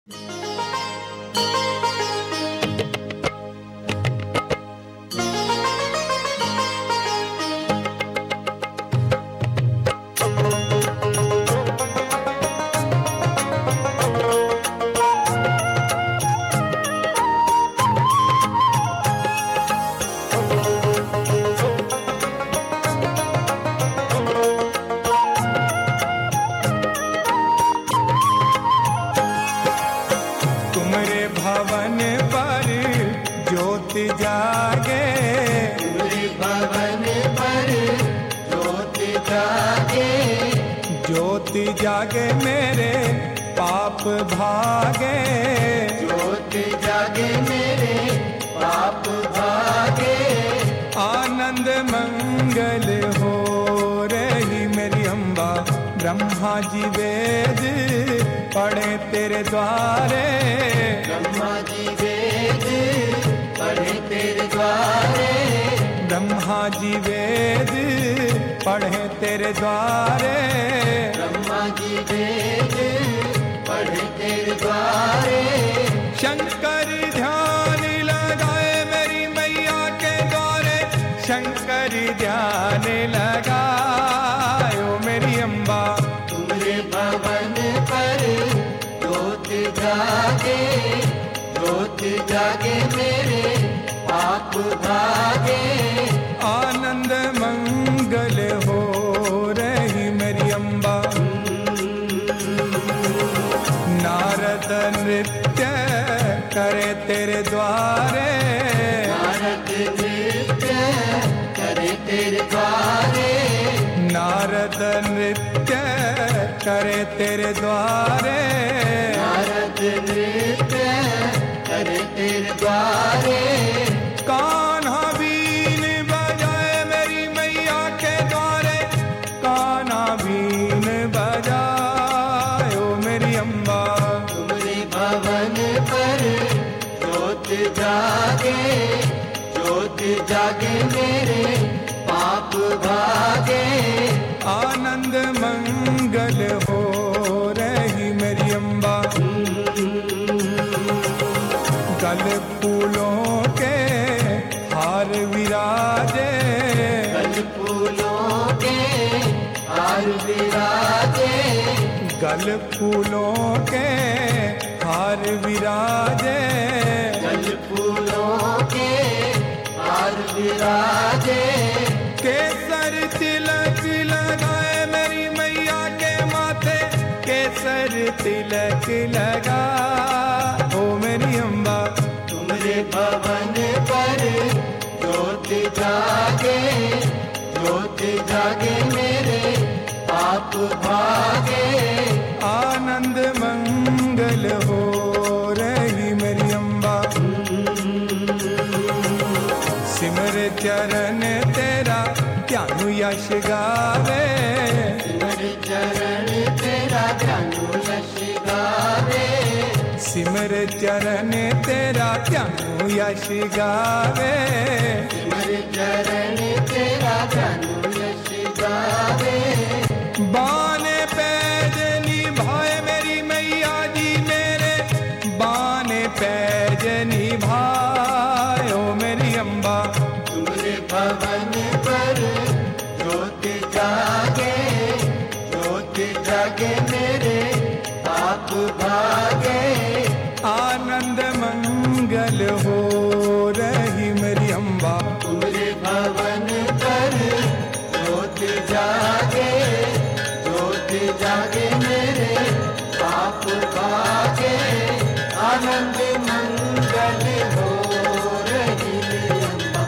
जागे मेरे पाप भागे, ज्योति जागे मेरे पाप भागे, आनंद मंगल हो रही मेरी अम्बा। ब्रह्मा जी वेद पढ़े तेरे द्वारे, ब्रह्मा जी वेद पढ़े तेरे द्वारे, ब्रह्मा जी वेद पढ़े तेरे द्वारे, ब्रह्मा जी वेद पढ़े तेरे द्वारे। शंकर ध्यान लगाए मेरी मैया के द्वारे, शंकर ध्यान लगायो मेरी अम्बा। तुम्हारे भवन पर ज्योति जागे, ज्योति जागे मेरे पाप भागे, आनंद मंगल हो रही मेरी अम्बा। नारद नृत्य करे तेरे द्वारे, नारद नृत्य करे तेरे द्वारे, नारद नृत्य करे तेरे द्वारे, नारद नृत्य करे तेरे द्वारे। कान्हा बीन बजाए मेरी मैया के द्वारे, कान्हा बीन बजायो मेरी अम्बा। तुम्हारे भवन पर ज्योति जागे, ज्योति जागे मेरे पाप भागे, आनंद मंगल हो रही मेरी अम्बा। गल फूलों के हार विराजे, गल फूलों के हार विराजे, गल फूलों के हार विराजे, गल फूलों के हार विराजे। केसर तिलक लगाए मेरी मैया के माथे, केसर तिलक लगा ओ मेरी अम्बा। तुम्हारे भवन पर ज्योति जागे, ज्योति जागे मेरे पाप भागे, आनंद मंगल हो रही मेरी अम्बा। सिमर चरण तेरा ध्यानु यश गावे, सिमर चरण तेरा ध्यानु यश गावे, सिमर चरण तेरा ध्यानु यश गावे, सिमर चरण तेरा ध्यानु यश गावे। बाने पैज निभाए मेरी मैया जी मेरे, बाने पैज निभायो मेरी अम्बा। तुम्हारे भवन पर ज्योति जागे, ज्योति जागे मेरे पाप भागे, आनंद मंगल हो रही मेरी अम्बा। तुम्हारे भवन पर ज्योति जागे, ज्योति जागे मेरे पाप भागे, आनंद मंगल हो रही अम्बा।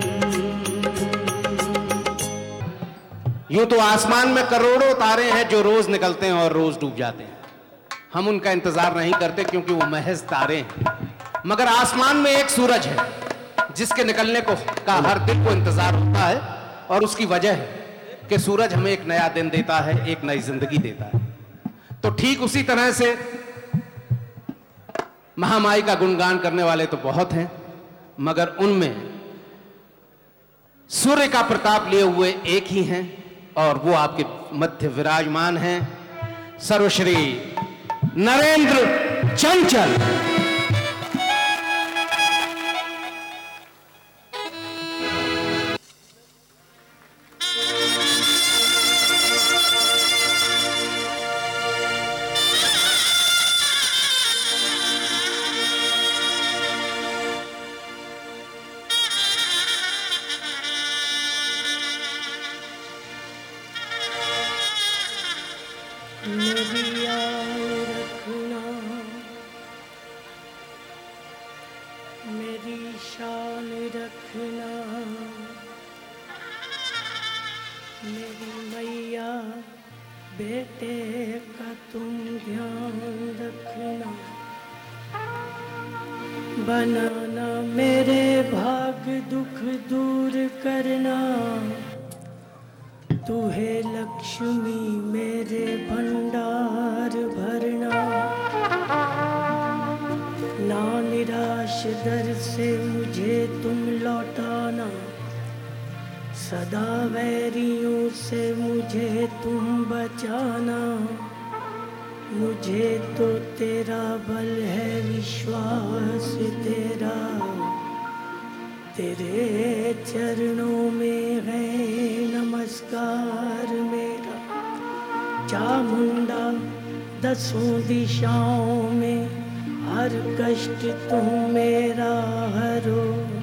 यूं तो आसमान में करोड़ों तारे हैं जो रोज निकलते हैं और रोज डूब जाते हैं। हम उनका इंतजार नहीं करते क्योंकि वो महज तारे हैं। मगर आसमान में एक सूरज है जिसके निकलने का हर दिल को इंतजार होता है, और उसकी वजह है कि सूरज हमें एक नया दिन देता है, एक नई जिंदगी देता है। तो ठीक उसी तरह से महामाई का गुणगान करने वाले तो बहुत हैं, मगर उनमें सूर्य का प्रताप लिए हुए एक ही हैं, और वो आपके मध्य विराजमान हैं, सर्वश्री नरेंद्र चंचल। मेरी याद रखना, मेरी शान रखना, मेरी मैया बेटे का तुम ध्यान रखना। बनाना मेरे भाग दुख दूर करना, तू है लक्ष्मी मेरे भंडार भरना। ना निराश दर से मुझे तुम लौटाना, सदा वैरियों से मुझे तुम बचाना। मुझे तो तेरा बल है विश्वास तेरा, तेरे चरणों में है नमस्कार मेरा। चामुंडा दसों दिशाओं में हर कष्ट तुम मेरा हरो।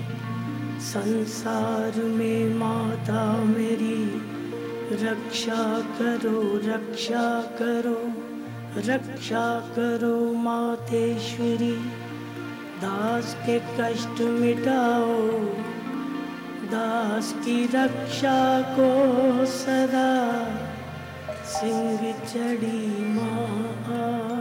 संसार में माता मेरी रक्षा करो, रक्षा करो, रक्षा करो मातेश्वरी। दास के कष्ट मिटाओ, दास की रक्षा को सदा सिंह चढ़ी माँ।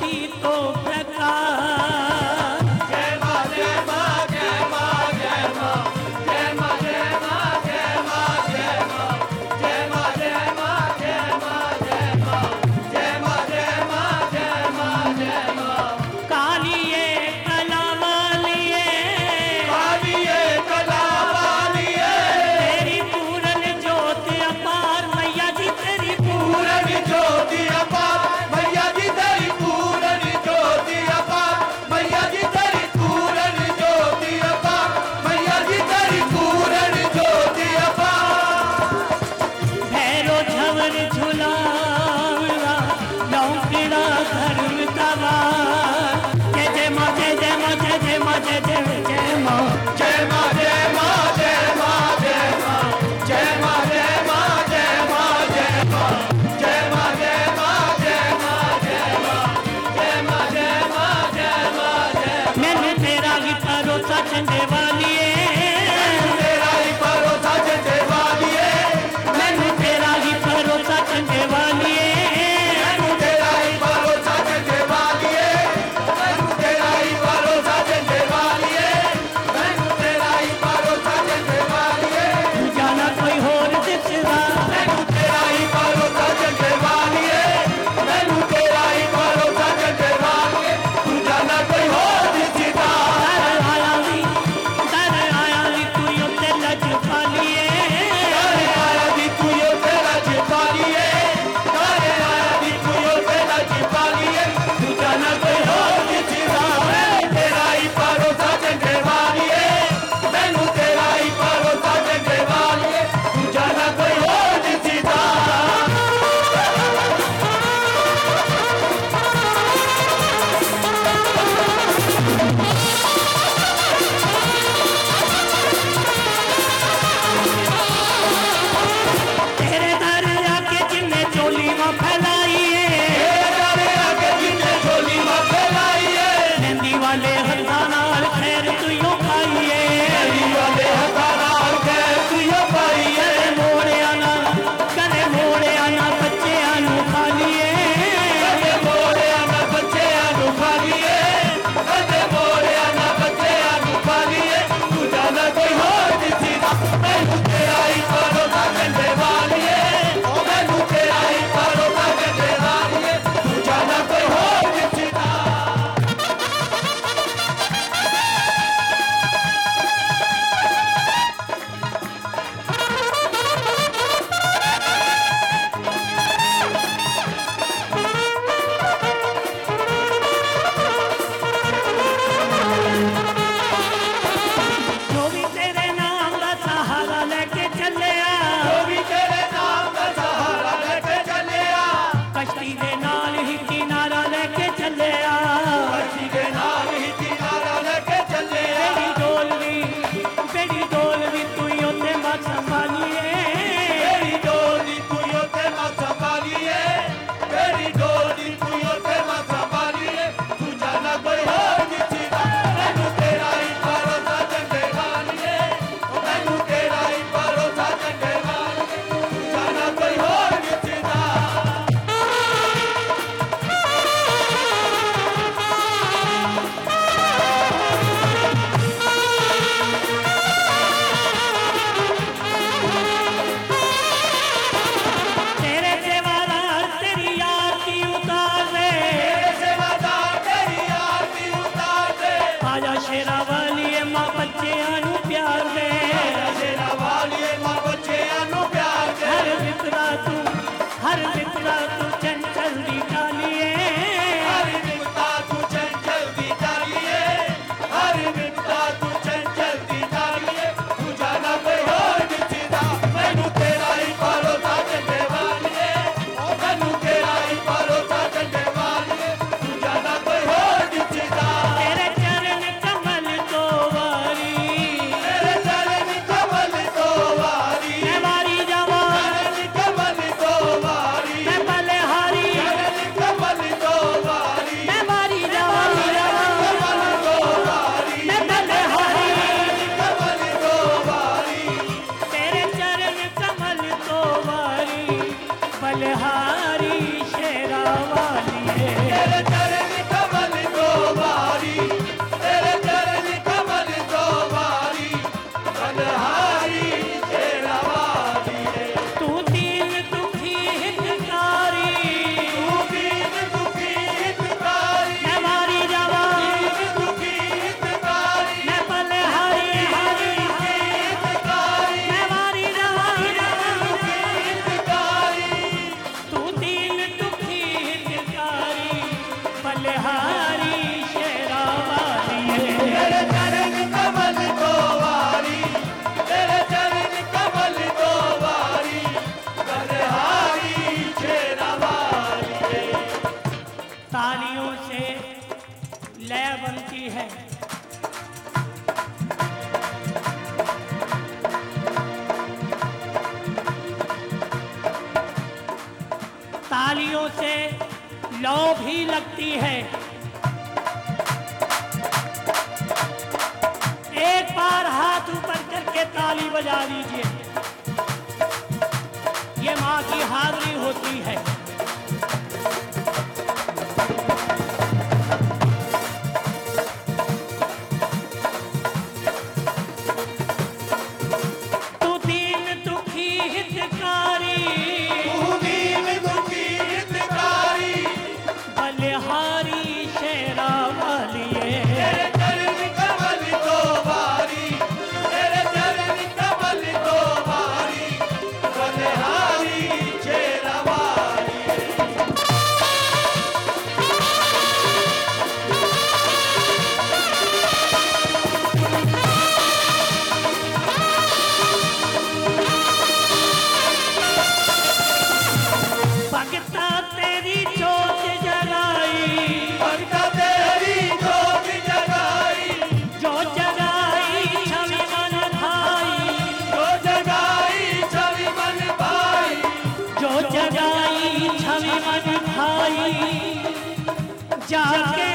ज्योति तो प्रकाश। जय मां जय मां जय मां जय मां जय मां जय मां जय मां जय मां जय मां जय मां जय मां जय मां जय मां जय मां जय मां जय मां। कालिए कला वालिए तेरी पूरन ज्योति अपार मैया जी तेरी पूरन ज्योति अपार मैया जी तेरी पूरन ज्योति अपार मैया जी तेरी पूरन ज्योति अपार मैया जी तेरी पूरन ज्योति अपार। भैरो झवर झुलावला लौकिड़ा धर्म तवार। जय मां जय मां जय मां जय जय मां जय मां जय मां जय मां जय मां जय मां जय मां जय मां जय मां जय मां जय मां जय मां जय मां जय मां जय मां जय मां जय। मैंने तेरा ही भरोसा चंदे वालिए तेरा ही भरोसा चंदे वालिए मैंने तेरा ही भरोसा चंदे वालिए तेरा ही भरोसा चंदे वालिए तेरा ही भरोसा चंदे वालिए तेरा ही बलिहारी शेरावाली तेरे चरण कमल दो वारी, तेरे चरण कमल दो वारी, बलिहारी शेरावाली। तालियों से लय बनती है। तालियों से लौ भी लगती है। एक बार हाथ ऊपर करके ताली बजा दीजिए, ये माँ की हाजिरी होती है। तू दीन दुखी हितकारी, तू दीन दुखी हितकारी, बलिहारी शेरावाली तेरे चरण कमल दो वारी, तेरे चरण कमल दो वारी, बलिहारी शेरावाली। भगता तेरी जोत जगाई, भगता तेरी जोत जगाई, जो जगाई छवि मन भाई, जो जगाई छवि मन भाई, जो जगाई छवि मन भाई, जाके